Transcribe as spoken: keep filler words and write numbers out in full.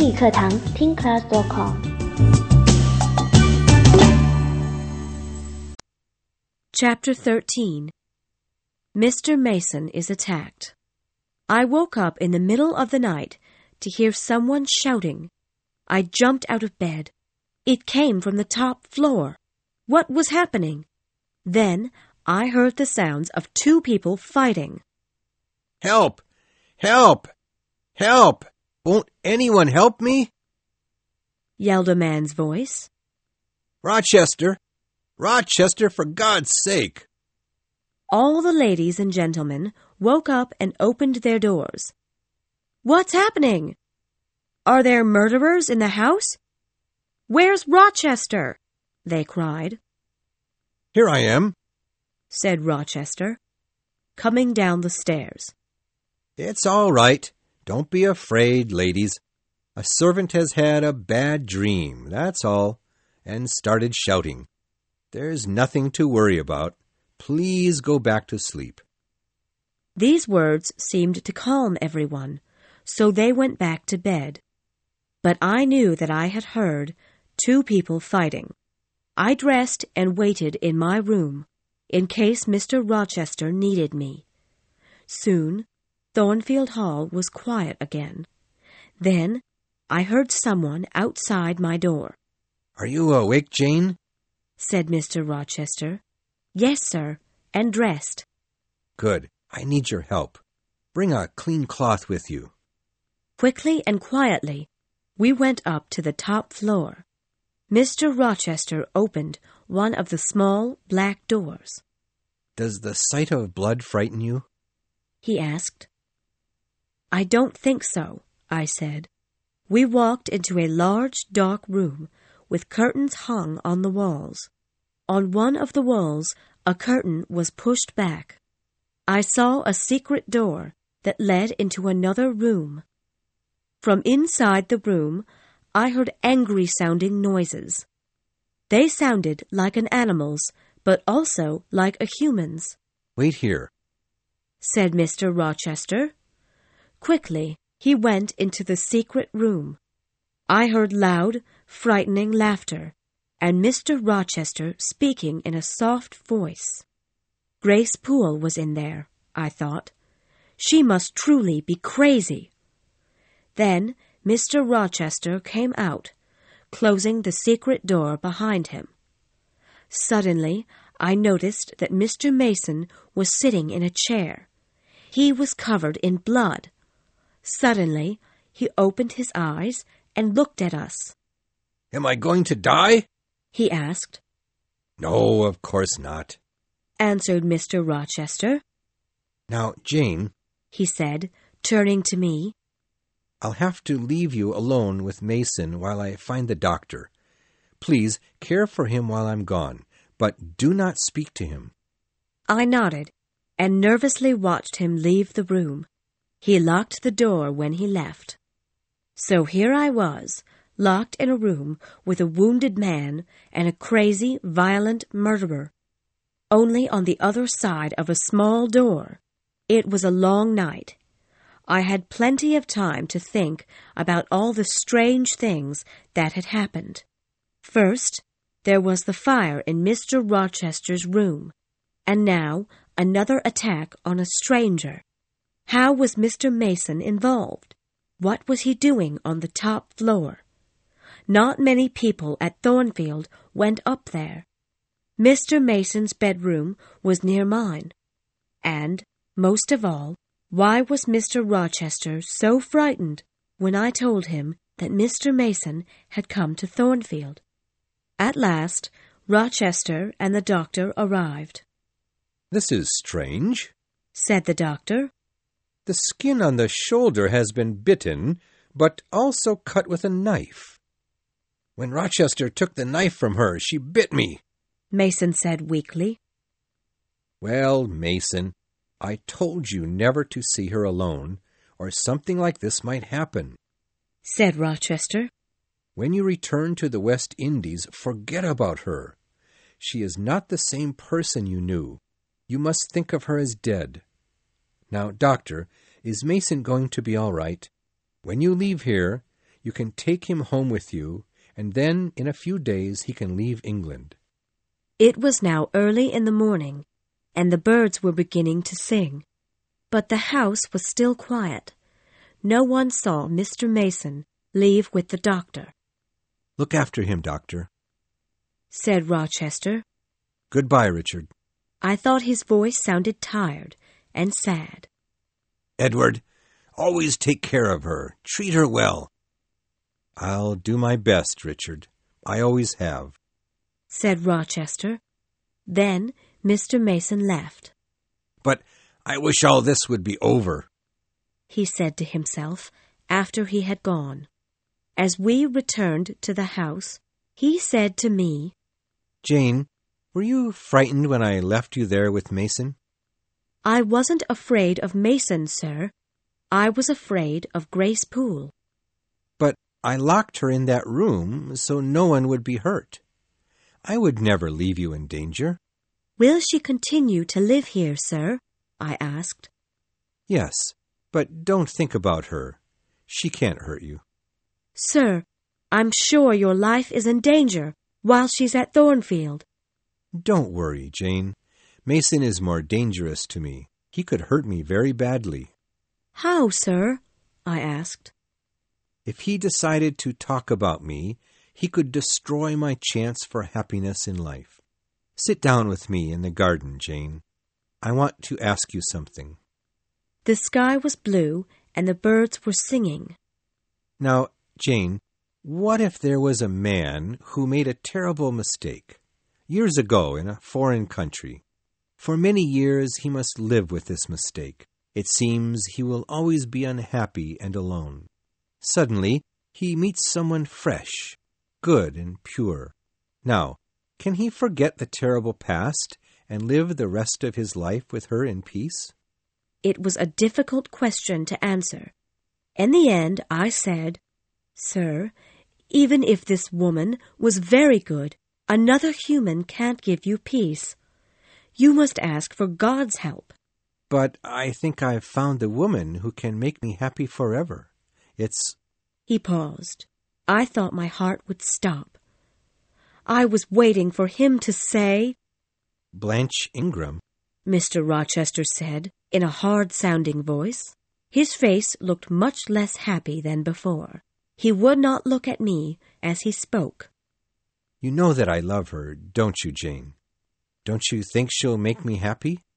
英语课堂听 class dot com。 Chapter thirteen. Mister Mason is attacked. I woke up in the middle of the night to hear someone shouting. I jumped out of bed. It came from the top floor. What was happening? Then I heard the sounds of two people fighting. Help! Help! Help! Won't anyone help me? Yelled a man's voice. Rochester! Rochester, for God's sake! All the ladies and gentlemen woke up and opened their doors. What's happening? Are there murderers in the house? Where's Rochester? They cried. Here I am, said Rochester, coming down the stairs. It's all right. Don't be afraid, ladies. A servant has had a bad dream, that's all, and started shouting. There's nothing to worry about. Please go back to sleep. These words seemed to calm everyone, so they went back to bed. But I knew that I had heard two people fighting. I dressed and waited in my room, in case Mister Rochester needed me. Soon, Thornfield Hall was quiet again. Then, I heard someone outside my door. Are you awake, Jane? Said Mister Rochester. Yes, sir, and dressed. Good. I need your help. Bring a clean cloth with you. Quickly and quietly, we went up to the top floor. Mister Rochester opened one of the small black doors. Does the sight of blood frighten you? He asked. I don't think so, I said. We walked into a large, dark room with curtains hung on the walls. On one of the walls, a curtain was pushed back. I saw a secret door that led into another room. From inside the room, I heard angry-sounding noises. They sounded like an animal's, but also like a human's. Wait here, said Mister Rochester. Quickly, he went into the secret room. I heard loud, frightening laughter, and Mister Rochester speaking in a soft voice. Grace Poole was in there, I thought. She must truly be crazy. Then Mister Rochester came out, closing the secret door behind him. Suddenly, I noticed that Mister Mason was sitting in a chair. He was covered in blood. Suddenly, he opened his eyes and looked at us. Am I going to die? He asked. No, of course not, answered Mister Rochester. Now, Jane, he said, turning to me, I'll have to leave you alone with Mason while I find the doctor. Please care for him while I'm gone, but do not speak to him. I nodded and nervously watched him leave the room. He locked the door when he left. So here I was, locked in a room with a wounded man and a crazy, violent murderer. Only on the other side of a small door. It was a long night. I had plenty of time to think about all the strange things that had happened. First, there was the fire in Mister Rochester's room, and now another attack on a stranger. How was Mister Mason involved? What was he doing on the top floor? Not many people at Thornfield went up there. Mister Mason's bedroom was near mine. And, most of all, why was Mister Rochester so frightened when I told him that Mister Mason had come to Thornfield? At last, Rochester and the doctor arrived. This is strange, said the doctor. The skin on the shoulder has been bitten, but also cut with a knife. When Rochester took the knife from her, she bit me, Mason said weakly. Well, Mason, I told you never to see her alone, or something like this might happen, said Rochester. When you return to the West Indies, forget about her. She is not the same person you knew. You must think of her as dead. Now, doctor, is Mason going to be all right? When you leave here, You can take him home with you, and then in a few days he can leave England." It was now early in the morning, and the birds were beginning to sing. But the house was still quiet. No one saw Mister Mason leave with the doctor. "Look after him, Doctor," said Rochester. "Goodbye, Richard." I thought his voice sounded tired and sad. "Edward, always take care of her. Treat her well." "I'll do my best, Richard. I always have," said Rochester. Then Mister Mason left. "But I wish all this would be over," he said to himself after he had gone. As we returned to the house, he said to me, "Jane, were you frightened when I left you there with Mason?" "I wasn't afraid of Mason, sir. I was afraid of Grace Poole." "But I locked her in that room so no one would be hurt. I would never leave you in danger." "Will she continue to live here, sir?" I asked. "Yes, but don't think about her. She can't hurt you." "Sir, I'm sure your life is in danger while she's at Thornfield." "Don't worry, Jane. Mason is more dangerous to me. He could hurt me very badly." "How, sir?" I asked. "If he decided to talk about me, he could destroy my chance for happiness in life. Sit down with me in the garden, Jane. I want to ask you something." The sky was blue and the birds were singing. "Now, Jane, what if there was a man who made a terrible mistake, years ago in a foreign country? For many years he must live with this mistake. It seems he will always be unhappy and alone. Suddenly, he meets someone fresh, good and pure. Now, can he forget the terrible past and live the rest of his life with her in peace?" It was a difficult question to answer. In the end, I said, "Sir, even if this woman was very good, another human can't give you peace. You must ask for God's help." "But I think I've found the woman who can make me happy forever. It's—" He paused. I thought my heart would stop. I was waiting for him to say, "Blanche Ingram," Mister Rochester said in a hard-sounding voice. His face looked much less happy than before. He would not look at me as he spoke. "You know that I love her, don't you, Jane? Don't you think she'll make me happy?"